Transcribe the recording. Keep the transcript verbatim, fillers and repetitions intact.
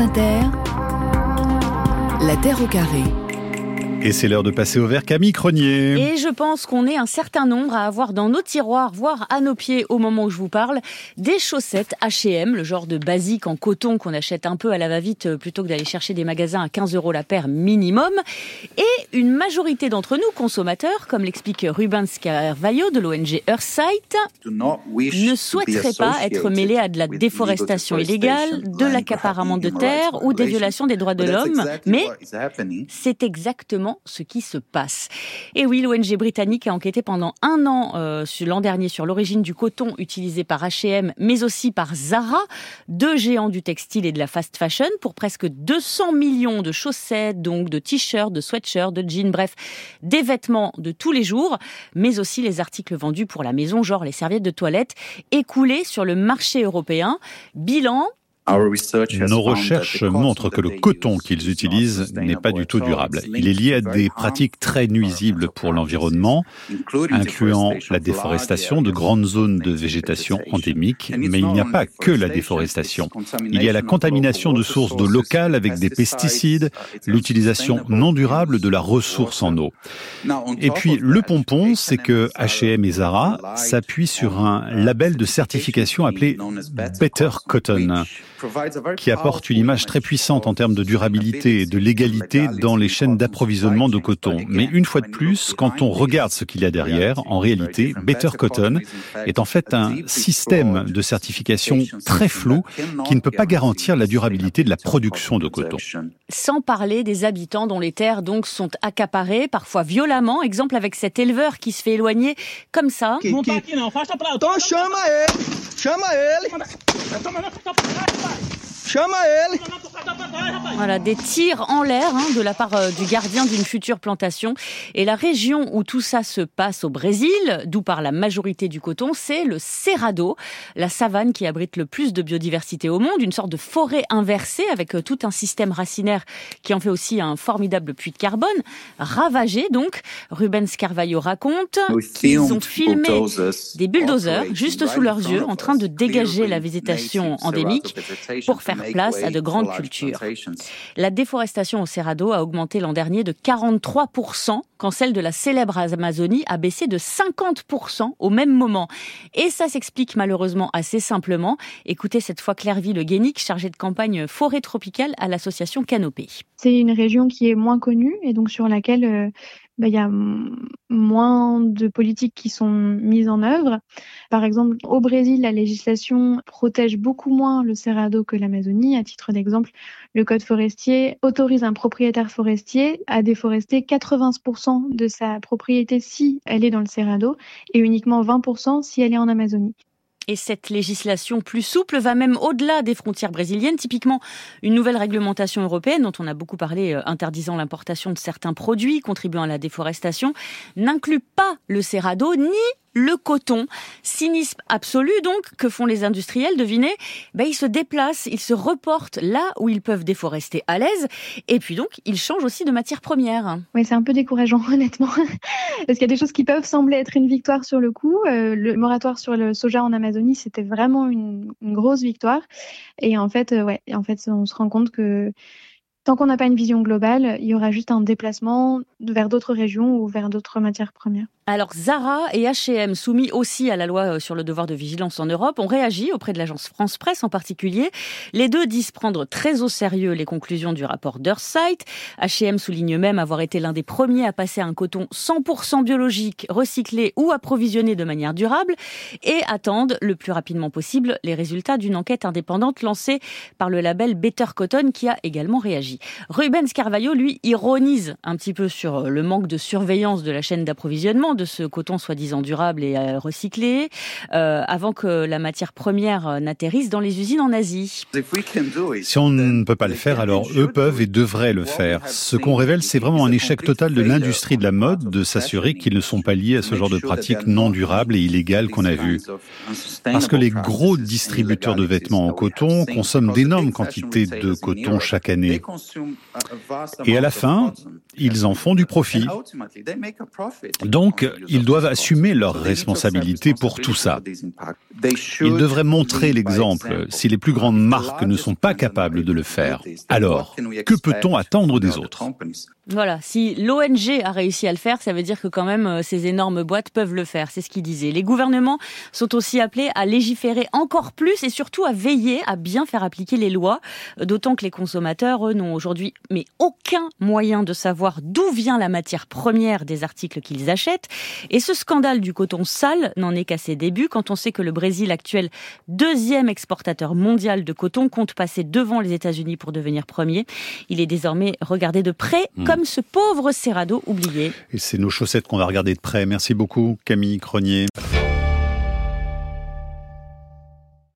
Inter, la Terre au carré. Et c'est l'heure de passer au vert. Camille Cronier. Et je pense qu'on est un certain nombre à avoir dans nos tiroirs, voire à nos pieds au moment où je vous parle, des chaussettes H et M, le genre de basique en coton qu'on achète un peu à la va-vite plutôt que d'aller chercher des magasins à quinze euros la paire minimum. Et une majorité d'entre nous, consommateurs, comme l'explique Rubens Carvalho de l'O N G Earthsight, ne souhaiteraient pas être mêlés à de la déforestation illégale, de l'accaparement de terres ou des violations des droits de l'homme. Mais c'est exactement ce qui se passe. Et oui, l'O N G britannique a enquêté pendant un an, euh, sur, l'an dernier, sur l'origine du coton utilisé par H et M, mais aussi par Zara, deux géants du textile et de la fast fashion, pour presque deux cents millions de chaussettes, donc de t-shirts, de sweatshirts, de jeans, bref, des vêtements de tous les jours, mais aussi les articles vendus pour la maison, genre les serviettes de toilette, écoulés sur le marché européen. Bilan: nos recherches montrent que le coton qu'ils utilisent n'est pas du tout durable. Il est lié à des pratiques très nuisibles pour l'environnement, incluant la déforestation de grandes zones de végétation endémique. Mais il n'y a pas que la déforestation. Il y a la contamination de sources d'eau locales avec des pesticides, l'utilisation non durable de la ressource en eau. Et puis, le pompon, c'est que H et M et Zara s'appuient sur un label de certification appelé Better Cotton, qui apporte une image très puissante en termes de durabilité et de légalité dans les chaînes d'approvisionnement de coton. Mais une fois de plus, quand on regarde ce qu'il y a derrière, en réalité, Better Cotton est en fait un système de certification très flou qui ne peut pas garantir la durabilité de la production de coton. Sans parler des habitants dont les terres donc sont accaparées, parfois violemment. Exemple avec cet éleveur qui se fait éloigner comme ça. Então chama ele, chama ele, chama ele. Voilà, des tirs en l'air hein, de la part euh, du gardien d'une future plantation. Et la région où tout ça se passe au Brésil, d'où part la majorité du coton, c'est le Cerrado, la savane qui abrite le plus de biodiversité au monde, une sorte de forêt inversée avec euh, tout un système racinaire qui en fait aussi un formidable puits de carbone, ravagé donc. Rubens Carvalho raconte qu'ils ont filmé des bulldozers juste sous leurs yeux en train de dégager la végétation endémique pour faire place à de grandes cultures. La déforestation au Cerrado a augmenté l'an dernier de quarante-trois pour cent, quand celle de la célèbre Amazonie a baissé de cinquante pour cent au même moment. Et ça s'explique malheureusement assez simplement. Écoutez cette fois Claire-Vie Le Guénic, chargée de campagne forêt tropicale à l'association Canopée. C'est une région qui est moins connue et donc sur laquelle euh, bah, y a m- moins de politiques qui sont mises en œuvre. Par exemple, au Brésil, la législation protège beaucoup moins le Cerrado que l'Amazonie. À titre d'exemple, le code forestier autorise un propriétaire forestier à déforester quatre-vingts pour cent de sa propriété si elle est dans le Cerrado et uniquement vingt pour cent si elle est en Amazonie. Et cette législation plus souple va même au-delà des frontières brésiliennes. Typiquement, une nouvelle réglementation européenne, dont on a beaucoup parlé, euh, interdisant l'importation de certains produits contribuant à la déforestation, n'inclut pas le Cerrado ni le coton. Cynisme absolu donc, que font les industriels, devinez, ben, ils se déplacent, ils se reportent là où ils peuvent déforester à l'aise, et puis donc ils changent aussi de matière première. Oui, c'est un peu décourageant honnêtement, parce qu'il y a des choses qui peuvent sembler être une victoire sur le coup. Euh, le moratoire sur le soja en Amazonie, c'était vraiment une, une grosse victoire, et en fait, euh, ouais, en fait, on se rend compte que tant qu'on n'a pas une vision globale, il y aura juste un déplacement vers d'autres régions ou vers d'autres matières premières. Alors Zara et H et M, soumis aussi à la loi sur le devoir de vigilance en Europe, ont réagi auprès de l'agence France Presse en particulier. Les deux disent prendre très au sérieux les conclusions du rapport d'Earthsight. H et M souligne même avoir été l'un des premiers à passer à un coton cent pour cent biologique, recyclé ou approvisionné de manière durable, et attendent le plus rapidement possible les résultats d'une enquête indépendante lancée par le label Better Cotton qui a également réagi. Rubens Carvalho, lui, ironise un petit peu sur le manque de surveillance de la chaîne d'approvisionnement de ce coton soi-disant durable et euh, recyclé, euh, avant que la matière première n'atterrisse dans les usines en Asie. Si on ne peut pas le faire, alors eux peuvent et devraient le faire. Ce qu'on révèle, c'est vraiment un échec total de l'industrie de la mode de s'assurer qu'ils ne sont pas liés à ce genre de pratiques non durables et illégales qu'on a vues. Parce que les gros distributeurs de vêtements en coton consomment d'énormes quantités de coton chaque année. Et à la fin, ils en font du profit. Donc, ils doivent assumer leurs responsabilités pour tout ça. Ils devraient montrer l'exemple si les plus grandes marques ne sont pas capables de le faire. Alors, que peut-on attendre des autres ? Voilà, si l'O N G a réussi à le faire, ça veut dire que quand même ces énormes boîtes peuvent le faire, c'est ce qu'il disait. Les gouvernements sont aussi appelés à légiférer encore plus et surtout à veiller à bien faire appliquer les lois, d'autant que les consommateurs, eux, n'ont aujourd'hui mais aucun moyen de savoir d'où vient la matière première des articles qu'ils achètent. Et ce scandale du coton sale n'en est qu'à ses débuts, quand on sait que le Brésil, actuel deuxième exportateur mondial de coton, compte passer devant les États-Unis pour devenir premier. Il est désormais regardé de près mmh. comme ce pauvre Cerrado oublié. Et c'est nos chaussettes qu'on va regarder de près. Merci beaucoup, Camille Cronier.